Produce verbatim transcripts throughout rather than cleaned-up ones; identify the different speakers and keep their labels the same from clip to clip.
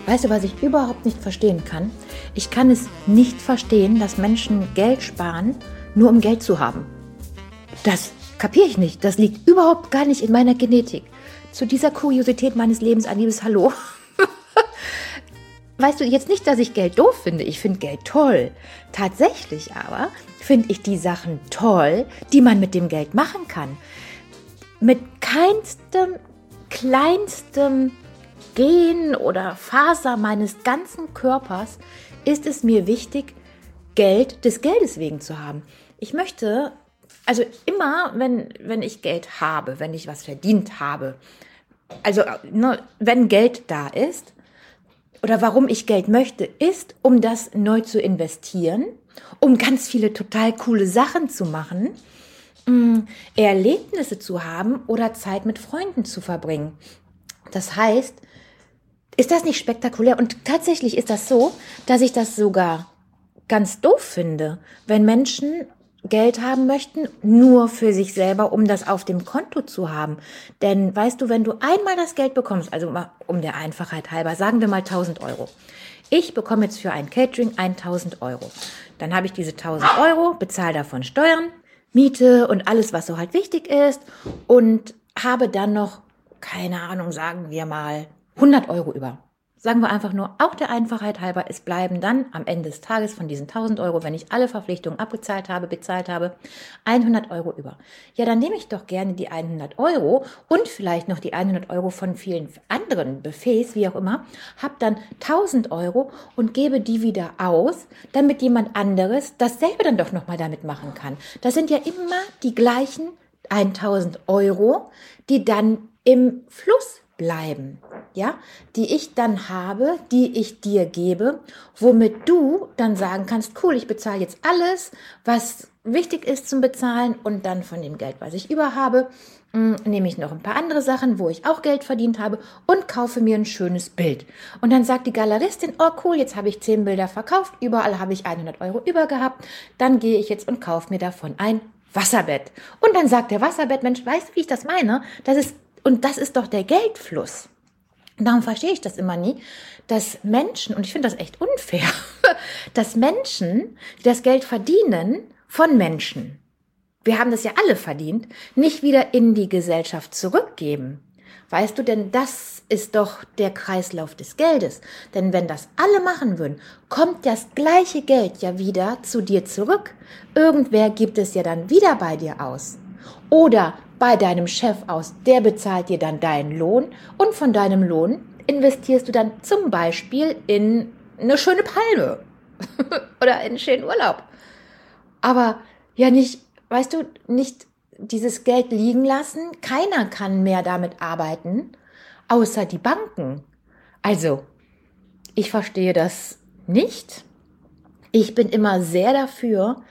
Speaker 1: Weißt du, was ich überhaupt nicht verstehen kann? Ich kann es nicht verstehen, dass Menschen Geld sparen, nur um Geld zu haben. Das kapiere ich nicht. Das liegt überhaupt gar nicht in meiner Genetik. Zu dieser Kuriosität meines Lebens ein liebes Hallo. Weißt du, jetzt nicht, dass ich Geld doof finde. Ich finde Geld toll. Tatsächlich aber finde ich die Sachen toll, die man mit dem Geld machen kann. Mit keinstem, kleinstem Gen oder Faser meines ganzen Körpers ist es mir wichtig, Geld des Geldes wegen zu haben. Ich möchte, also immer, wenn, wenn ich Geld habe, wenn ich was verdient habe, also ne, wenn Geld da ist, oder warum ich Geld möchte, ist, um das neu zu investieren, um ganz viele total coole Sachen zu machen, Erlebnisse zu haben oder Zeit mit Freunden zu verbringen. Das heißt, ist das nicht spektakulär? Und tatsächlich ist das so, dass ich das sogar ganz doof finde, wenn Menschen Geld haben möchten, nur für sich selber, um das auf dem Konto zu haben. Denn weißt du, wenn du einmal das Geld bekommst, also um der Einfachheit halber, sagen wir mal tausend Euro. Ich bekomme jetzt für ein Catering tausend Euro. Dann habe ich diese tausend Euro, bezahle davon Steuern, Miete und alles, was so halt wichtig ist und habe dann noch, keine Ahnung, sagen wir mal hundert Euro über. Sagen wir einfach nur, auch der Einfachheit halber, es bleiben dann am Ende des Tages von diesen tausend Euro, wenn ich alle Verpflichtungen abgezahlt habe, bezahlt habe, hundert Euro über. Ja, dann nehme ich doch gerne die hundert Euro und vielleicht noch die hundert Euro von vielen anderen Buffets, wie auch immer, habe dann tausend Euro und gebe die wieder aus, damit jemand anderes dasselbe dann doch nochmal damit machen kann. Das sind ja immer die gleichen tausend Euro, die dann im Fluss bleiben, ja, die ich dann habe, die ich dir gebe, womit du dann sagen kannst, cool, ich bezahle jetzt alles, was wichtig ist zum Bezahlen und dann von dem Geld, was ich über habe, mh, nehme ich noch ein paar andere Sachen, wo ich auch Geld verdient habe und kaufe mir ein schönes Bild. Und dann sagt die Galeristin, oh cool, jetzt habe ich zehn Bilder verkauft, überall habe ich hundert Euro über gehabt, dann gehe ich jetzt und kaufe mir davon ein Wasserbett. Und dann sagt der Wasserbettmensch, weißt du, wie ich das meine? Das ist Und das ist doch der Geldfluss. Und darum verstehe ich das immer nie, dass Menschen, und ich finde das echt unfair, dass Menschen, die das Geld verdienen, von Menschen, wir haben das ja alle verdient, nicht wieder in die Gesellschaft zurückgeben. Weißt du, denn das ist doch der Kreislauf des Geldes. Denn wenn das alle machen würden, kommt das gleiche Geld ja wieder zu dir zurück. Irgendwer gibt es ja dann wieder bei dir aus. Oder bei deinem Chef aus, der bezahlt dir dann deinen Lohn und von deinem Lohn investierst du dann zum Beispiel in eine schöne Palme oder in einen schönen Urlaub. Aber ja nicht, weißt du, nicht dieses Geld liegen lassen. Keiner kann mehr damit arbeiten, außer die Banken. Also, ich verstehe das nicht. Ich bin immer sehr dafür,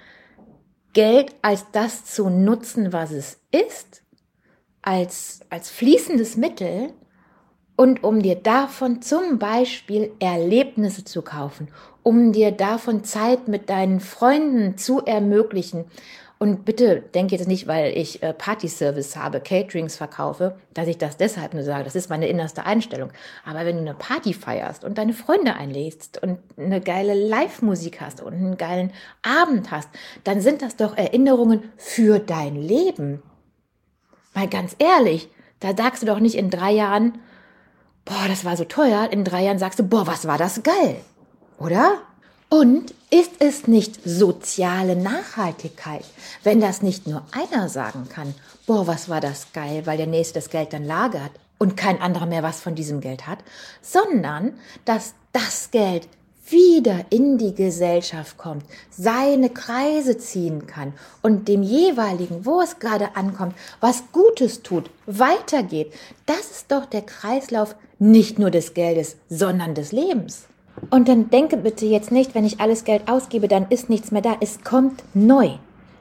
Speaker 1: Geld als das zu nutzen, was es ist, als, als fließendes Mittel und um dir davon zum Beispiel Erlebnisse zu kaufen, um dir davon Zeit mit deinen Freunden zu ermöglichen. Und bitte denk jetzt nicht, weil ich äh, Partyservice habe, Caterings verkaufe, dass ich das deshalb nur sage. Das ist meine innerste Einstellung. Aber wenn du eine Party feierst und deine Freunde einlädst und eine geile Live-Musik hast und einen geilen Abend hast, dann sind das doch Erinnerungen für dein Leben. Mal ganz ehrlich, da sagst du doch nicht in drei Jahren, boah, das war so teuer. In drei Jahren sagst du, boah, was war das geil, oder? Und ist es nicht soziale Nachhaltigkeit, wenn das nicht nur einer sagen kann, boah, was war das geil, weil der Nächste das Geld dann lagert und kein anderer mehr was von diesem Geld hat, sondern dass das Geld wieder in die Gesellschaft kommt, seine Kreise ziehen kann und dem jeweiligen, wo es gerade ankommt, was Gutes tut, weitergeht. Das ist doch der Kreislauf nicht nur des Geldes, sondern des Lebens. Und dann denke bitte jetzt nicht, wenn ich alles Geld ausgebe, dann ist nichts mehr da. Es kommt neu.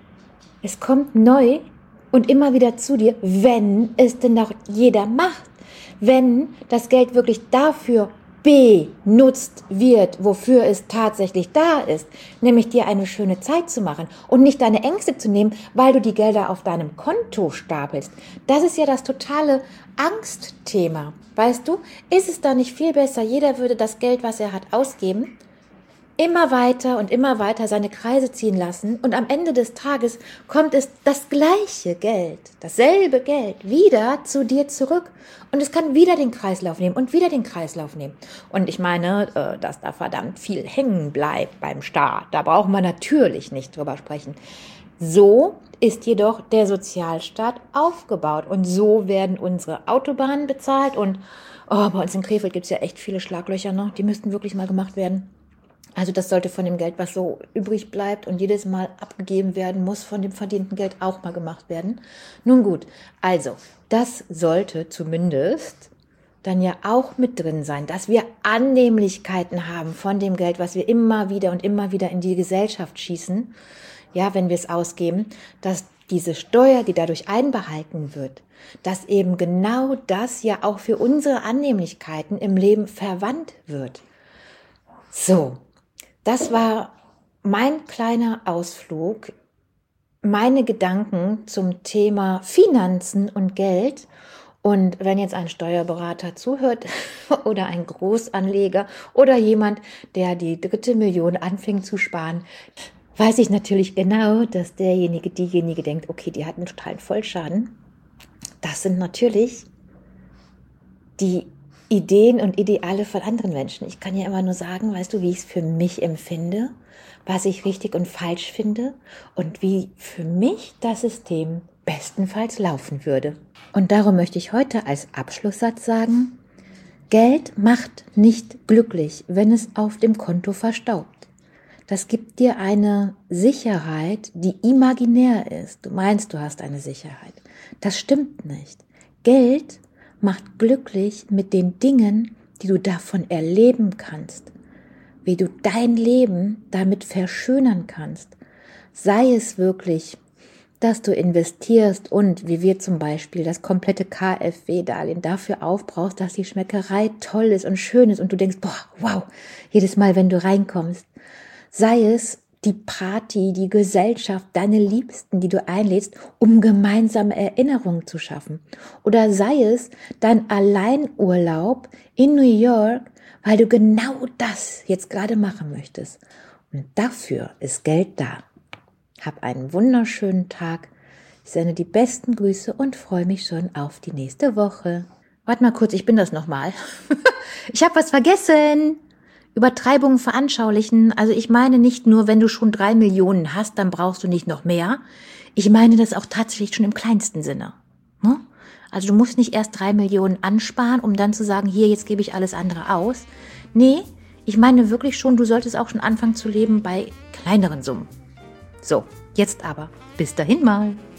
Speaker 1: Es kommt neu und immer wieder zu dir, wenn es denn auch jeder macht. Wenn das Geld wirklich dafür benutzt wird, wofür es tatsächlich da ist, nämlich dir eine schöne Zeit zu machen und nicht deine Ängste zu nehmen, weil du die Gelder auf deinem Konto stapelst. Das ist ja das totale Angstthema. Weißt du, ist es da nicht viel besser, jeder würde das Geld, was er hat, ausgeben, immer weiter und immer weiter seine Kreise ziehen lassen und am Ende des Tages kommt es das gleiche Geld, dasselbe Geld wieder zu dir zurück und es kann wieder den Kreislauf nehmen und wieder den Kreislauf nehmen. Und ich meine, dass da verdammt viel hängen bleibt beim Staat, da brauchen wir natürlich nicht drüber sprechen. So ist jedoch der Sozialstaat aufgebaut und so werden unsere Autobahnen bezahlt und oh, bei uns in Krefeld gibt es ja echt viele Schlaglöcher noch, die müssten wirklich mal gemacht werden. Also das sollte von dem Geld, was so übrig bleibt und jedes Mal abgegeben werden muss, von dem verdienten Geld auch mal gemacht werden. Nun gut, also das sollte zumindest dann ja auch mit drin sein, dass wir Annehmlichkeiten haben von dem Geld, was wir immer wieder und immer wieder in die Gesellschaft schießen, ja, wenn wir es ausgeben, dass diese Steuer, die dadurch einbehalten wird, dass eben genau das ja auch für unsere Annehmlichkeiten im Leben verwandt wird. So. Das war mein kleiner Ausflug, meine Gedanken zum Thema Finanzen und Geld. Und wenn jetzt ein Steuerberater zuhört oder ein Großanleger oder jemand, der die dritte Million anfängt zu sparen, weiß ich natürlich genau, dass derjenige, diejenige denkt, okay, die hat einen totalen Vollschaden. Das sind natürlich die Ideen und Ideale von anderen Menschen. Ich kann ja immer nur sagen, weißt du, wie ich es für mich empfinde, was ich richtig und falsch finde und wie für mich das System bestenfalls laufen würde. Und darum möchte ich heute als Abschlusssatz sagen, Geld macht nicht glücklich, wenn es auf dem Konto verstaubt. Das gibt dir eine Sicherheit, die imaginär ist. Du meinst, du hast eine Sicherheit. Das stimmt nicht. Geld macht glücklich mit den Dingen, die du davon erleben kannst, wie du dein Leben damit verschönern kannst. Sei es wirklich, dass du investierst und, wie wir zum Beispiel, das komplette K f W-Darlehen dafür aufbrauchst, dass die Schmeckerei toll ist und schön ist und du denkst, boah, wow, jedes Mal, wenn du reinkommst. Sei es die Party, die Gesellschaft, deine Liebsten, die du einlädst, um gemeinsame Erinnerungen zu schaffen. Oder sei es dein Alleinurlaub in New York, weil du genau das jetzt gerade machen möchtest. Und dafür ist Geld da. Hab einen wunderschönen Tag. Ich sende die besten Grüße und freue mich schon auf die nächste Woche. Warte mal kurz, ich bin das nochmal. Ich habe was vergessen. Übertreibungen veranschaulichen, also ich meine nicht nur, wenn du schon drei Millionen hast, dann brauchst du nicht noch mehr. Ich meine das auch tatsächlich schon im kleinsten Sinne. Ne? Also du musst nicht erst drei Millionen ansparen, um dann zu sagen, hier, jetzt gebe ich alles andere aus. Nee, ich meine wirklich schon, du solltest auch schon anfangen zu leben bei kleineren Summen. So, jetzt aber, bis dahin mal.